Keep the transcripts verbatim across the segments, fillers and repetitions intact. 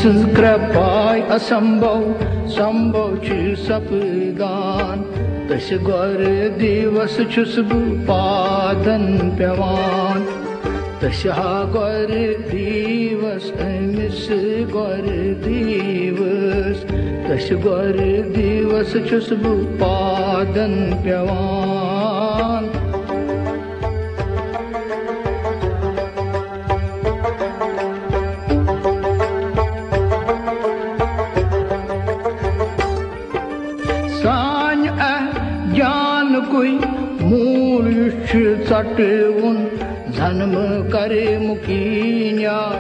संज कृपाय असंभव संभव सपदान तस गोर दिवस छुस पादन पेवान तस गोर दिवस अमिस गोर दिवस तस गोर दिवस छुस पादन पेवान ज्ञान कोई मूल चटवन जन्म करे मुकी न्याय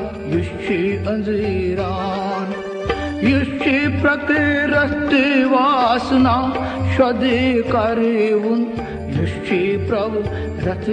अंजीरान प्रकृति वासना शदे करेवन प्रभु रथ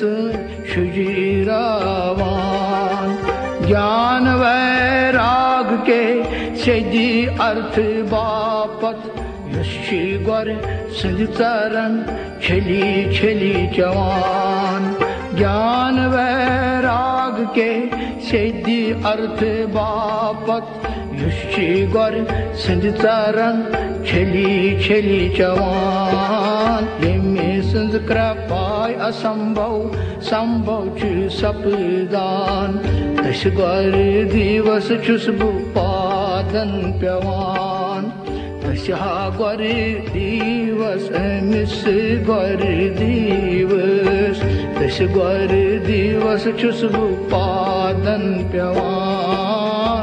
सुजीरावान ज्ञान वैराग के सिद्धि अर्थ बापत यशी गोर संज चरण छली छली जवान ज्ञान वैराग के सिद्धि अर्थ बापत यशी गोर संज चरण छली छली जवान यमे संज कृपाय असंभव संभव सपदान तस गोर दिवस छुस पादन पेवान तस गोर दिवस अमिस गोर दिवस तस गोर दिवस छुस पादन पेवान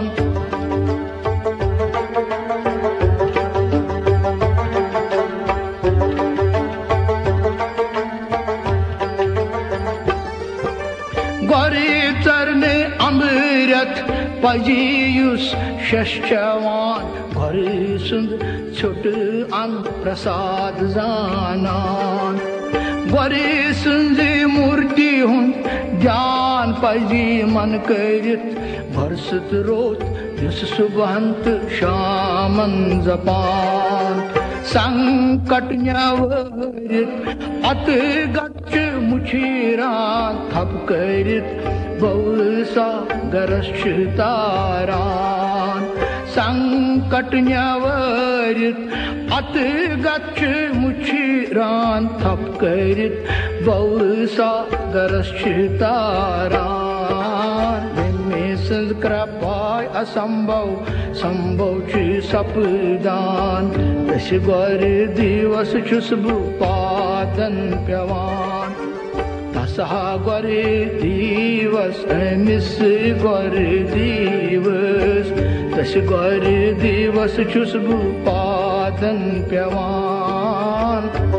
गोरे चरने अमृत पजीयुस शश्चवान गोरे सुंद छोट अन प्रसाद जानान गोरे सुंद मूर्ति हुन ज्ञान पजी मन करित भरसत रोत युस सुबहंत शामन जपान संकट न्यावरित अत गच्छ मुछीरान थप करित बहुसा गरश तारान संकट न्यावरित अत गच्छ मुछीरान थप करित बहुसा गरश तारान संज कृपाय असंभव संभव सपदान तस गोर दिवस छुस पादन पेवान तस गोर दिवस अमिस गोर दिवस तस गोर दिवस छुस पादन पेवान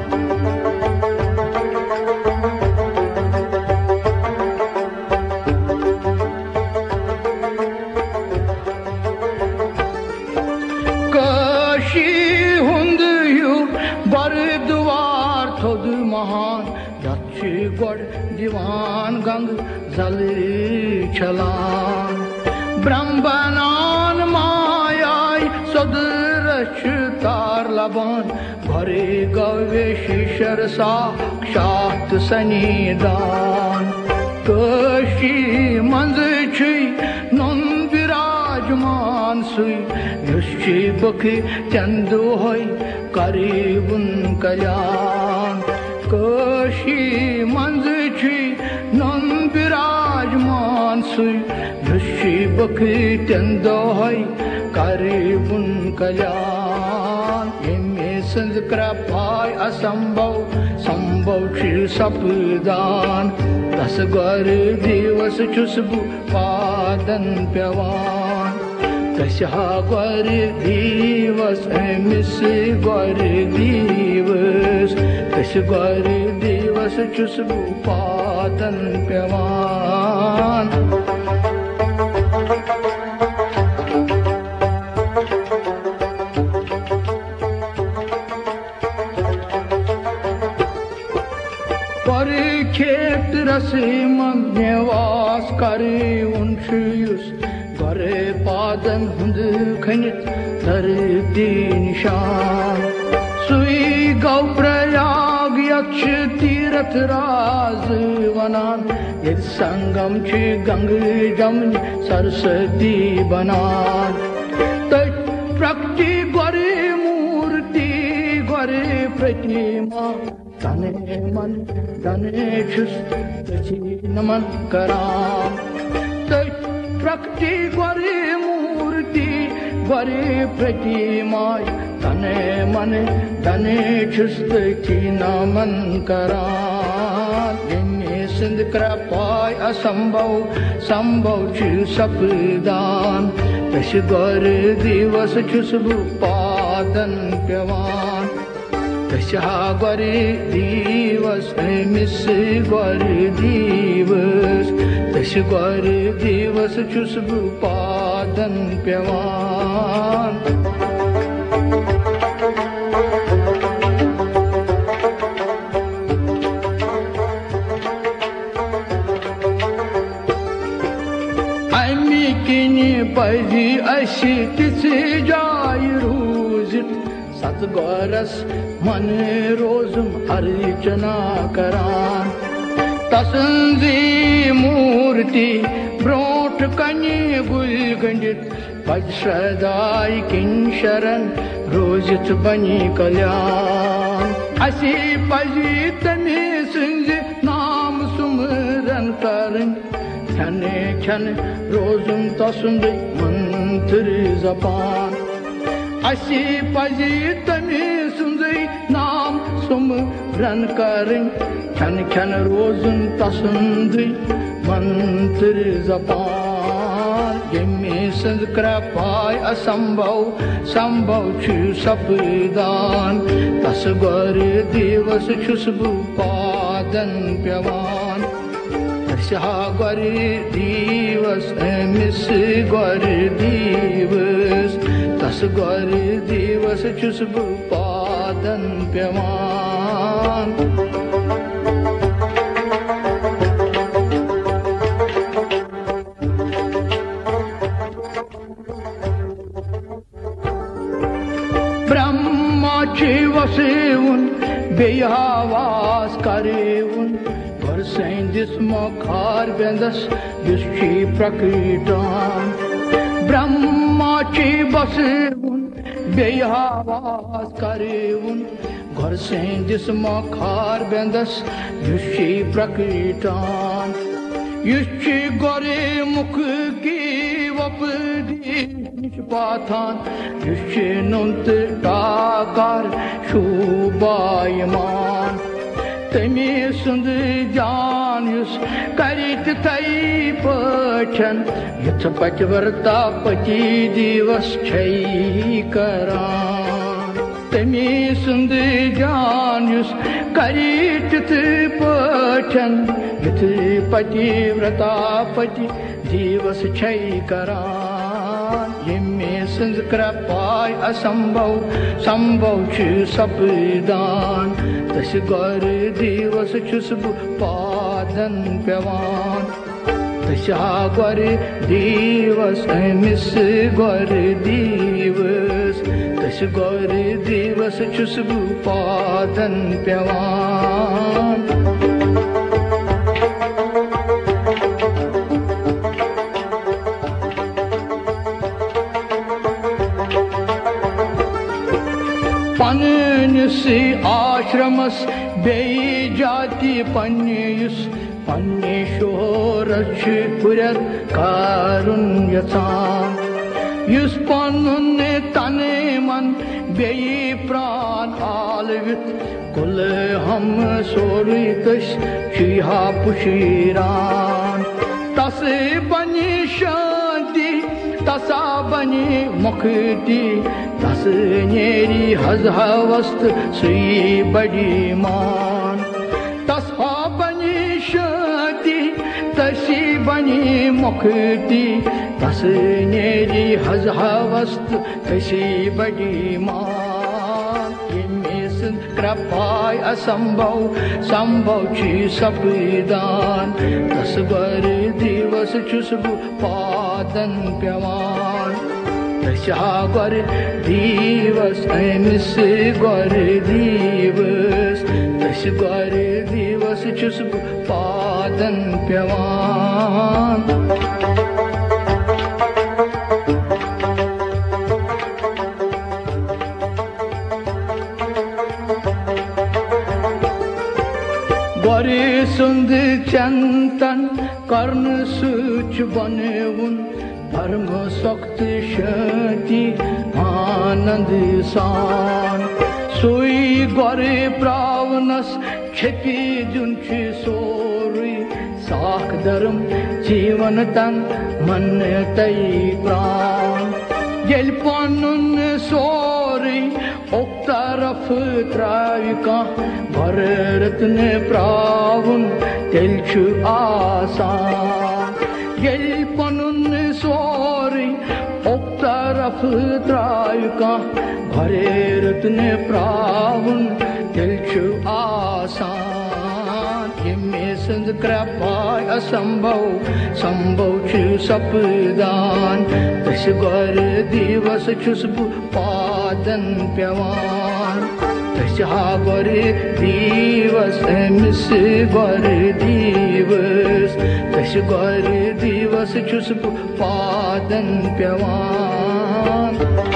बरद्वार थोद महान यक्षि गोड़ दीवान गंग जल छलान ब्रह्मनान मायाय सदरश तार लबान घरे गवे शिशर साक्षात सनिदान कशी मंज छी नन विराजमान सुई यशी बखी चंदो होय करीबुन कल्याण कशी मंज छी नन विराजमान सुई यशी बखी चंदो होय करीबुन कल्याण यमे संज कृपाय असंभव संभव सपदान तस गोर दिवस छुस पादन पेवान तस गोर दिवस अमिस गोर दिवस तस गोर दिवस छुस पादन पेवान खेत रसे मन निवास करे उनशुस गोरे पादन हुंद खनित धरती निशान सुई गौ प्रयाग यक्ष तीरथ राज वनान यद संगम छ गंग जमुन सरस्वती बनान प्रकृति गोरे मूर्ति गोरे प्रतिमा तने मन तने छुस तची नमन कराम प्रकृति गोरे मूर्ति गोरे प्रतिमा तने मन तने छुस तची नमन कराम सिंध कृपाय असंभव संभव छु सपदान तश गोर दिवस छुस पादन पेवान तशा गोर दिवस मिस गोर दिवस तश गोर दिवस छुस पादन पेवान पजी अशी तिचे जाय रोजित सतगोरस मन रोजुम अर्चना करान तसंजी मूर्ति ब्रोट कनी गुल गंडित पज श्रदाय किन शरण रोजित बनी कल्याण अशी पजी तने सिंज नाम सुमरन करन छने छन रोजुम तसुंद मंत्र जबान अशी पजी तने सुंदई नाम सुमरन करन छन छन रोजुम तसुंद मंत्र जबान यमे संग कृपाय असंभव संभव छु सपदान तस गोर दिवस छुस पादन पेवान गोर दिवस मिस गोर दिवस तस गोर दिवस छुस पादन पेवान ब्रह्मा छि वसेउन बेहवास करेउन जिस्मो खार बेंदस युष्टि प्रकृतान ब्रह्मा छि बसेउन बेहवास करेउन घर से जिस्मो खार बेंदस युष्टि प्रकृतान युष्टि गोरे मुख की वपदी निष्पाथान युष्टि नुंत टाकार शुभायमान तमी सुंद जान युस करित तई पठन युथ पचवर्ता पति दिवस छई करान तमी सुंद जान युस करित पठन युथ पति व्रता पति दिवस छई करान यमे संग कृपाय असंभव संभव छु सपदान तश गोर दिवस छुस पादन पेवान तशा गोर दिवस मिस गोर दिवस तश गोर दिवस छुस पादन पेवान पन्निस आश्रमस बे जाति पन्निस पन्ने शोरच पुरर कारुन यसान युस पन्नुन तने मन बे प्राण आलवित कुल हम सोरी तस शिहा पुशीरान तसे बनी शांति तसा बनी मुक्ति तस नेरी हज हवस्त सुई बड़ी मान तसा बनी शांति तसी बनी मुक्ति तस नेरी हज हवस्त तसी बड़ी मान यमे सिंध कृपाय असंभव संभव छि सपदान तस गोर दिवस छुस पादन पेवान तशा गोर दिवस मिस गोर दिवस तश गोर दिवस छुस पादन पेवान गर सुंद चंतन कर्ण सुच बनवुन धर्म सक्त शांति आनंद सान सोई गर प्रावनस क्षति जुनछ सोरुई साख धर्म जीवन तन मन तई प्राण येल पनुन सोरुई ओक तरफ त्राविका भर रत्न प्रावुन तेल छु आसान येल पनुन सोरुई ओक तरफ त्राविका भर रत्न प्रावुन तेल छु आसान हिम्मे संद कृपाय असंभव संभव छु सपदान तस गर दिवस छुस पादन पेवान तस गर दिवस मिस गर दिवस तस गर दिवस छुस पादन पेवान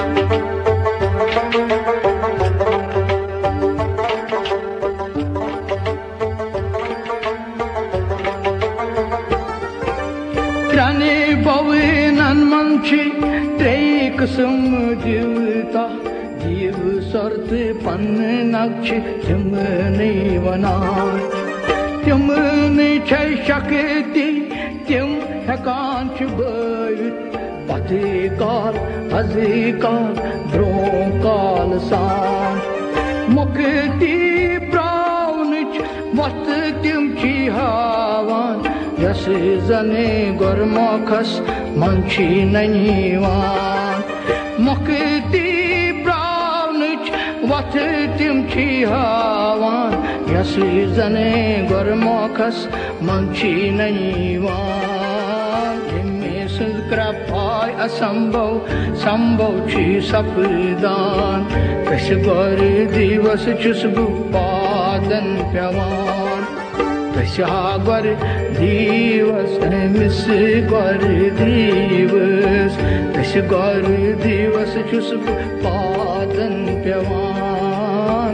त्राने भवनन मंची त्रेक सम जीवता जीव सर्त पन नक्ष तिमने वनान तिमने छै शक्ति तिम हकान छ बयत पतिकाल अजिकाल ब्रोकाल सान मुक्ति प्रावनिच वत तिम छी हावान यस जने गुरमुखस मंची ननीवान मुक्ति प्रावनिच वत तिम छी हावान यस जने गुरमुखस मंची ननीवान हिम्मे सुंद कृपाय असंभव संभव छी सपदान तस गर दिवस छुस पादन पेवान तस गर दिवस मिस गर दिवस तस गर दिवस छुस पादन पेवान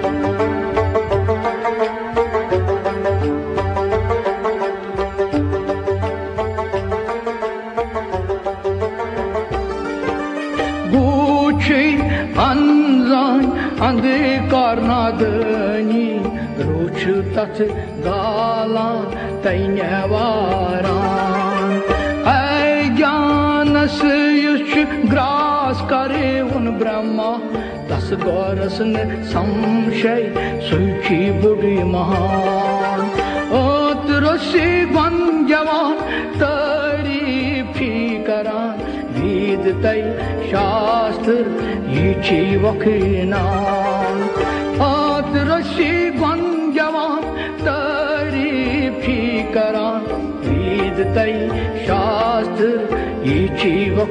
गुछ अनजान अंधकार नादनी रुछ तथ गाला तैन्यवारान ऐ ज्ञानस युष ग्रास करे उन ब्रह्मा दस गौरसन संशय सुखी बुढ़ी महान ओत रसी गन जवान तारीफी करान वेद तय शास्त्र यीची वखनान ओत रसी गन जवान तारीफी करान वेद तय शास्त्र यीची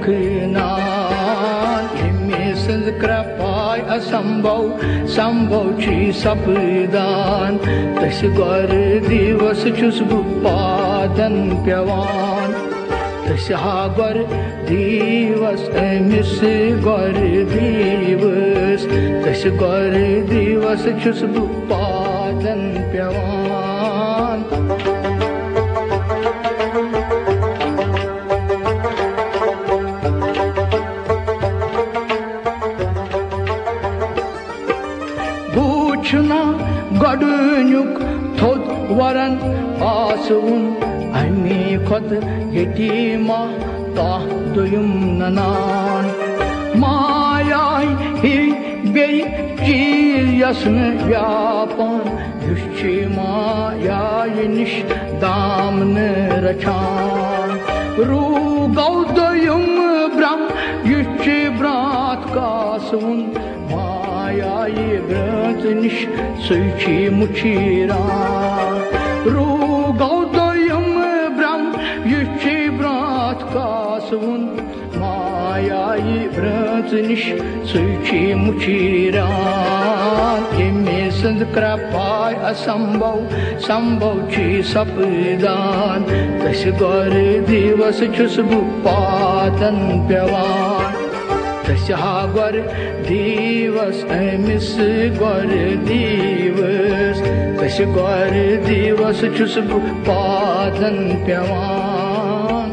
वखनान हिम्मे संद कृपाय असंभव संभव छी सपदान तस गर दिवस छुस पादन पेवान तस गर दिवस मिस गर दिवस तस गर दिवस छुस पादन पेवान गडुनुक थोद वरन आसुन अमी खत यतीमा ता दुयुम ननान मायाई ही बे चीज यसन व्यापान युष्चि मायाई निश दामन रचान रू गौदयुम ब्रह्म युष्चि ब्रात कासुन मायाई ब्रत निश सुची मुचीरान रू गौदयुम ब्रह्म युष्चि ब्रात कासुन मायाई ब्रत निश सुची मुचीरान हिम्मे संद कृपाय असंभव संभव छी सपदान तस गर दिवस छुस पादन पेवान तस गर दिवस मिस गर दिवस तस गौर दिवस छुस बह पादन पेवान।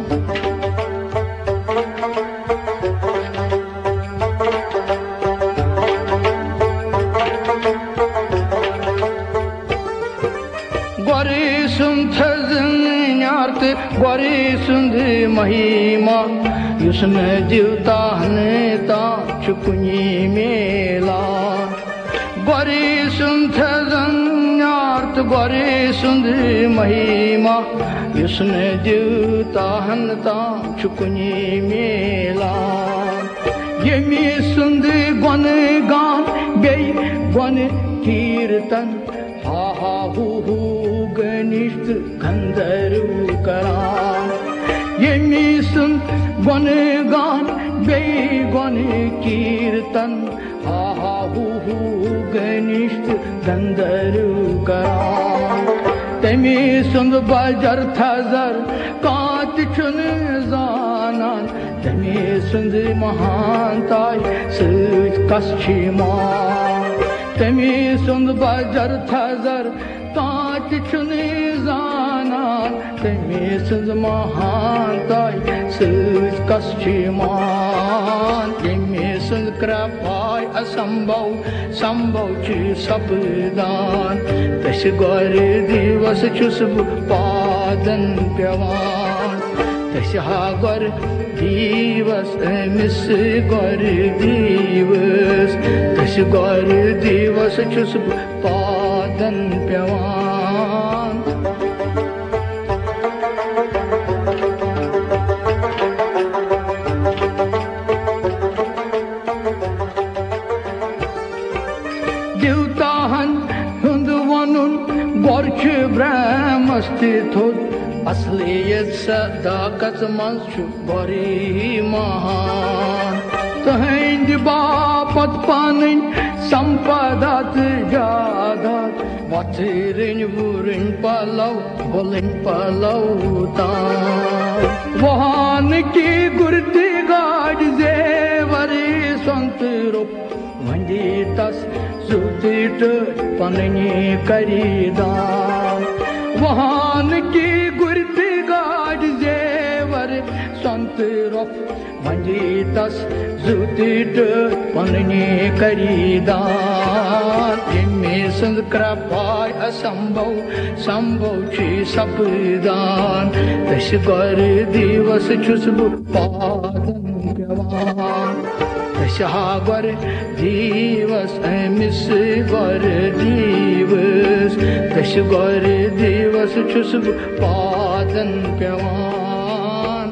गोरे सुंद थजन्यार्थ गोरे सुंद महिमा युसन जीवता नेता चुकुनी मेला। गोरे सुंद थजन्यार्थ गोरे सुंद महिमा युसन जीवता नेता चुकुनी मेला। यमी सुंद गुन गान बे गुन कीर्तन हा हा हु हु गनिष्ठ गंधर्व करान। यमी सुन गुन गान बे गुन कीर्तन हा हा हु हु गनिष्ठ गंधर्व करान। तमी सुंद बजर थजर कांत छुन जानान। तमी सुंद महानताय सच कस छी मान। तमी सुंद बजर थजर कांत छुन जानान। तमी सुंद महानताय सच कस छी मान। यमी सुंद कृपाय असंभव संभव छी सपदान। तस गौर दिवस छुस बह पादन पेवान। तस हा गौर दिवस अमिस गौर दिवस तस गौर दिवस छुस बह पादन पेवान। देवताहन हुंद वनुन गौर छ ब्रह्मस्ति थोद असलियत सदाकत मंज छु बड़ी महान। तहंद बापत पानन संपदात जादात वथिरन वुरन पलव बोलन पलव तान। वहान की गुर्दी गाड़ जेवरी संत रूप वंदी तस सुतिट पननी करीदान। वहान की गुर्दी गाड़ जेवर संत रूप वंदी तस सुतिट पननी करीदान। यमी सुंद कृपाय असंभव संभव छी सपदान। तस गौर दिवस छुस बह पादन पेवान। तस हा गौर दिवस अमिस गौर दिवस तस गौर दिवस छुस बह पादन पेवान।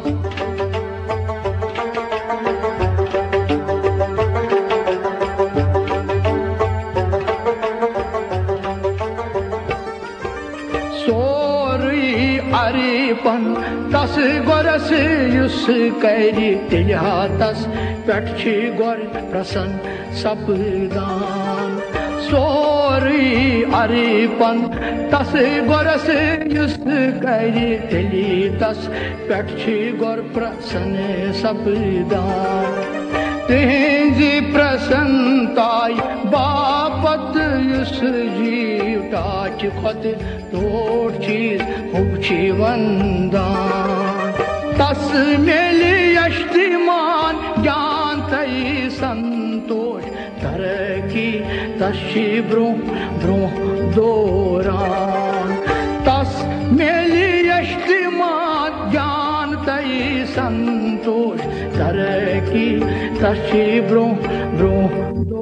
सोरी अरिपन तस गोरस युस करी तिलहा तस पेट छी गोर प्रसन्न सपदान। सोरी अरिपन तस गोरस युस करी तिली तस पेट छी गोर प्रसन्न सपदान। तेजी प्रसन्नताय बापत युस जीवता खत तोड़ चीज हुची वंदान। तस मेली यष्टिमान ज्ञान तई संतोष तरकी तशी ब्रोह ब्रोह दौरान। तस मेली यष्टिमान ज्ञान तई संतोष तरकी तशी ब्रोह ब्रोह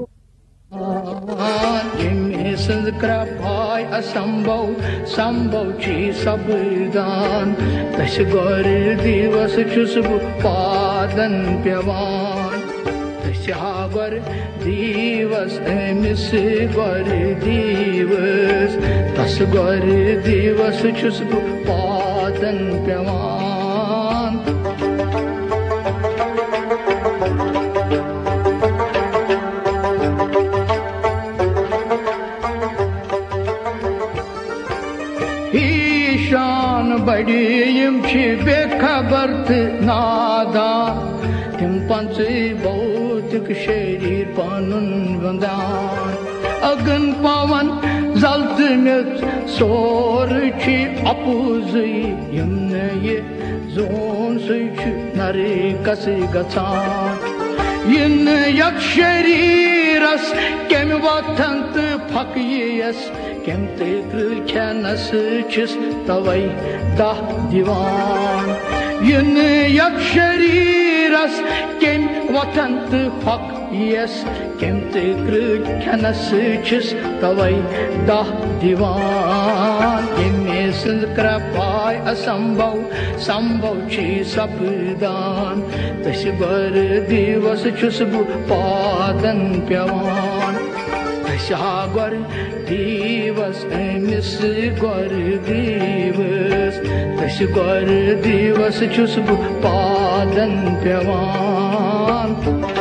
दौरान। यमी सुंद कृपाय असंभव संभव छी सपदान। तस गौर दिवस छुस बह पादन पेवान। तस हा गौर दिवस अमिस गौर दिवस तस गौर दिवस छुस बह पादन पेवान। ईशान बड़ी यम छी बेखबर नादान। तिम पंच भौतिक शरीर पानुन वंदान। अगन पवन zaltımız soruçi apuzı yemneyi zon suçu narikası gaçan yine yak şeriras kem vatantı pakiyes kem tekrar kenasıçız tavay dah divan yine yak şeriras kem vatantı pakiyes kem tekrar kenasıçız tavay dah divan yemesin krapay asambau sambau chi sapdan tashbar divas chusbu padan pyavan tashagwar divas emis gwar divas tashagwar divas chusbu padan pyavan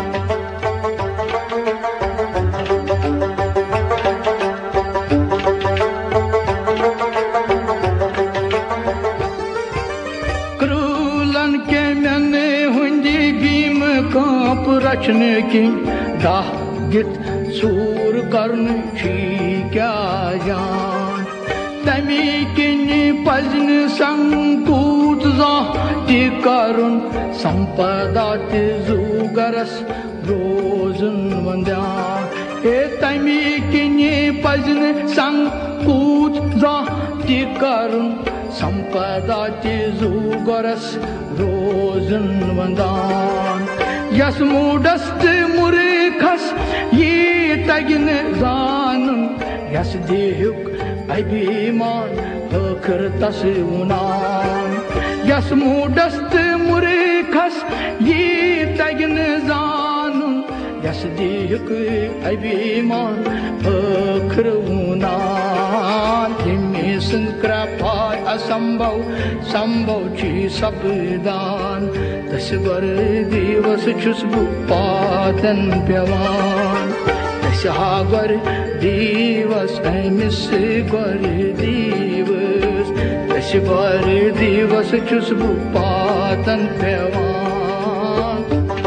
रचने की दाह गित सूर करने की क्या जान तमी किन्नी पजन संकूत जाति करुण संपदा तिजुगरस रोजन वंद्यान ए तमी किन्नी पजन संकूत जाति करुण संपदा तिजुगरस रोजन वंदान यस मूडस्त मुरिखस ये तगिन जानन यस देहुक अभिमान हकर तसुनान यस मूडस्त मुरिखस ये तगिन जानन यस देहुक अभिमान हकर उनान हिमे संक्रपाय असंभव संभव ची सबदान तस्वर दिवस चुस्बु पादन प्यवान तस्हागर दिवस एमिस गर दिवस तस्वर दिवस चुस्बु पादन प्यवान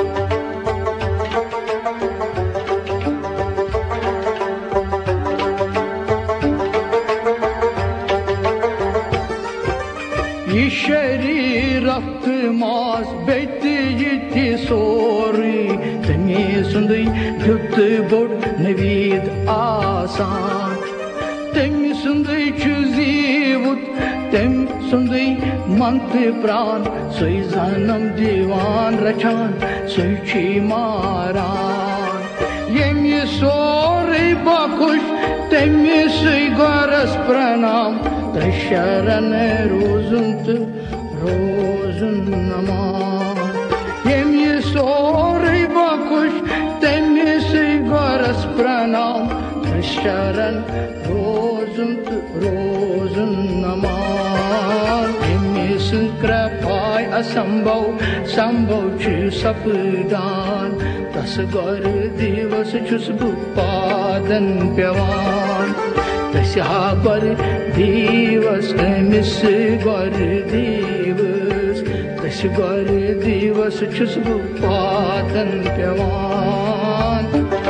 ये शरीर रक्त मास बेटी yitti sori temi sundai yut bod nevid asan temi sundai chuzivut tem sundai mante pran soi zanam divan rachan soi chi maran yemi sori bakush temi soi garas pranam tasharan rozunt rozun namam yemi sori bakush temi soi garas pranam tasharan rozun rozun namam yemi sunkrapay asambhav sambhav chi sapdan tasgar divas chusbu padan pyavan tashagar divas emis gar divas tashagar divas chusbu padan pyavan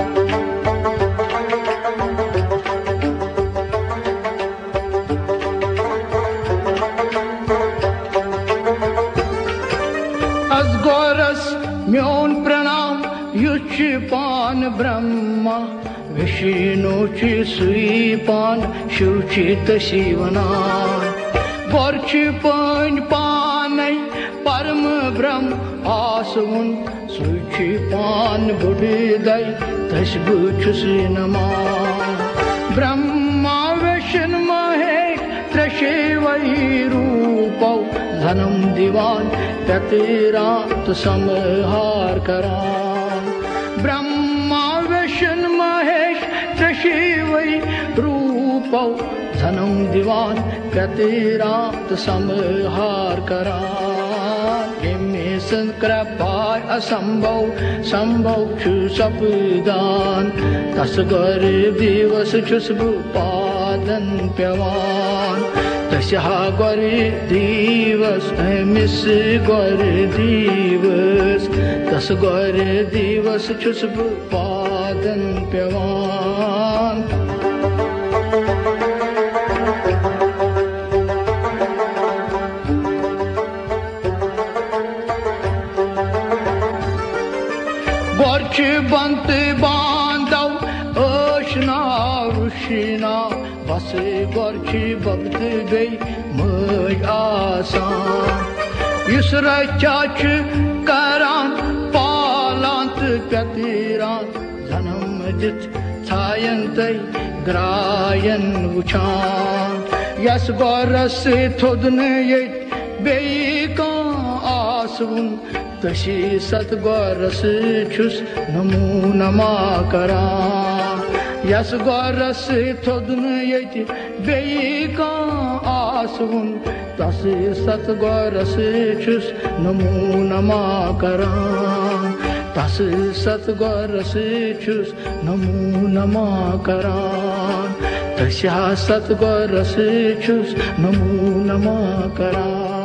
asgoras myon pranam yuchipan brahma Vishnu chi suipan shuchit shivanan Varchi pan panai param brahm asun Suchi pan buddhidai tasbu chusinaman Brahma Vishnu mahesh trashevai rupau Dhanam divan tatirat samhar karan Brahma Vishnu mahesh trashevai rupau Dhanam divan tatirat samhar karan Yemi sankrapay asambhav sambhav chu sapdan tasgar divas chusbu padan pyavan tashagar divas emis gar divas tasgar divas chusbu padan pyavan बंत बांधव ओशना रुशिना बस गोरछ बब्त बे मज आसान use रचा करान पालान तो प्यतिरान जन्म दित थायन तै ग्रायन वुचान यस गोरस थोदन ये बेका आसवुन तशी सत गोरस छुस नमूनमा करान यस गोरस थोदन ये बेका आसवुन तसी सत गोरस छुस नमूनमा करान तसी सत गोरस छुस नमूनमा करान तस्या सत गोरस छुस नमूनमा करान